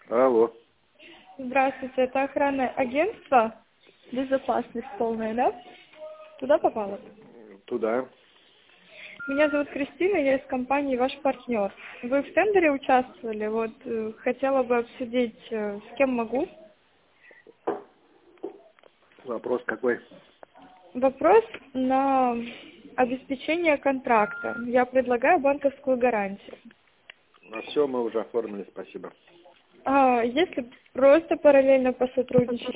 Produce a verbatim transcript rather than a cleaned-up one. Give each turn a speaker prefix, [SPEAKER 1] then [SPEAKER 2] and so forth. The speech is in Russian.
[SPEAKER 1] Алло.
[SPEAKER 2] Здравствуйте, это охранное агентство «Безопасность полная», да? Туда попала?
[SPEAKER 1] Туда.
[SPEAKER 2] Меня зовут Кристина, я из компании «Ваш партнер». Вы в тендере участвовали? Вот э, хотела бы обсудить, э, с кем могу.
[SPEAKER 1] Вопрос какой?
[SPEAKER 2] Вопрос на обеспечение контракта. Я предлагаю банковскую гарантию.
[SPEAKER 1] А все, мы уже оформили, спасибо.
[SPEAKER 2] А если просто параллельно посотрудничать?